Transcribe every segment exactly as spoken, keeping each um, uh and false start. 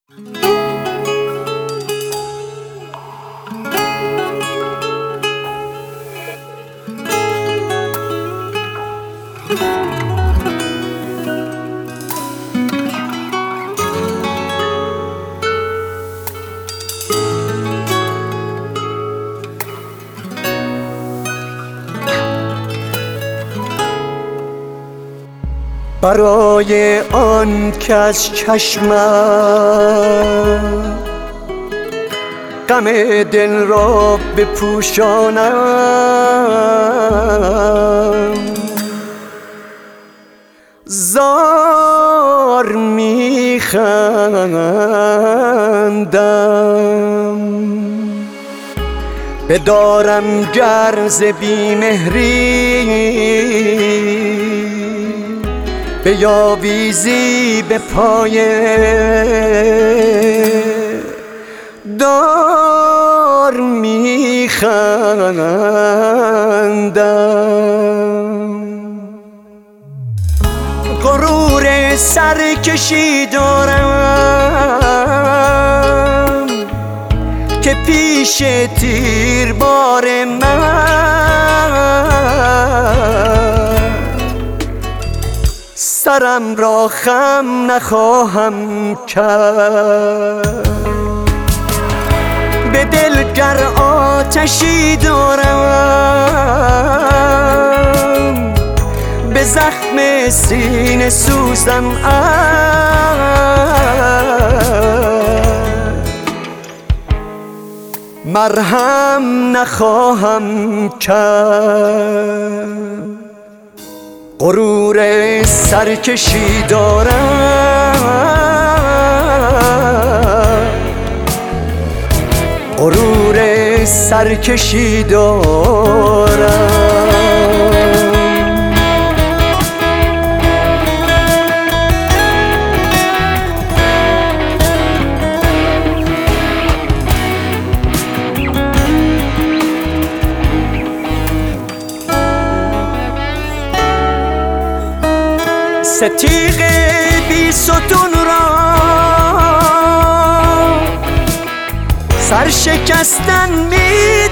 برای آن که از چشمم غم دل را بپوشانم، زار میخندم. بدارم گر ز بیمهری بیاویزی به پای دار میخندم. غرور سرکشی دارم که پیش تیربار من سرم را خم نخواهم کرد. به دل گر آتشی دارم به زخم سینه سوزم مرهم نخواهم کرد. غرور سرکشی دارم، غرور سرکشی دارم. ستیغ بی ستون را سرشکستن می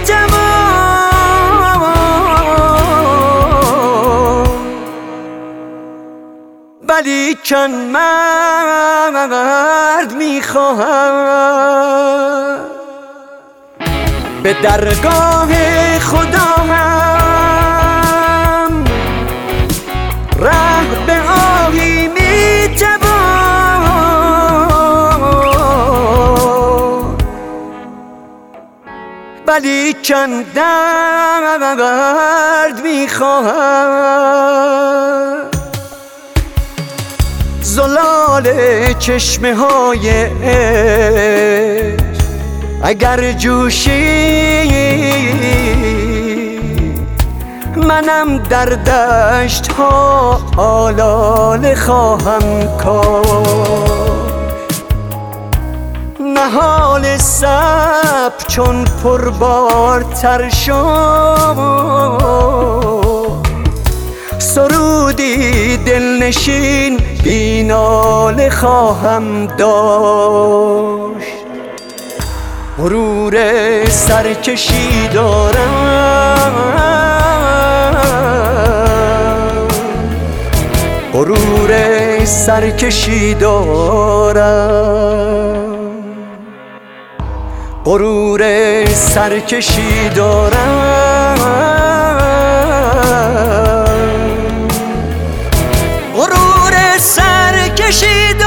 توان، ولیکن مرد می خواهم به درگاه خدا هم ره به آهی می توان، ولیکن درد می خواهم. زلال چشمه های عشق اگر جوشید، منم در دشت ها آلاله خواهم کاشت. نهال صبر چون پربارتر شد، سرودی دلنشین بی ناله خواهم داشت. غرور سرکشی دارم، غرور سرکشی دارم، غرور سرکشی دارم، غرور سرکشی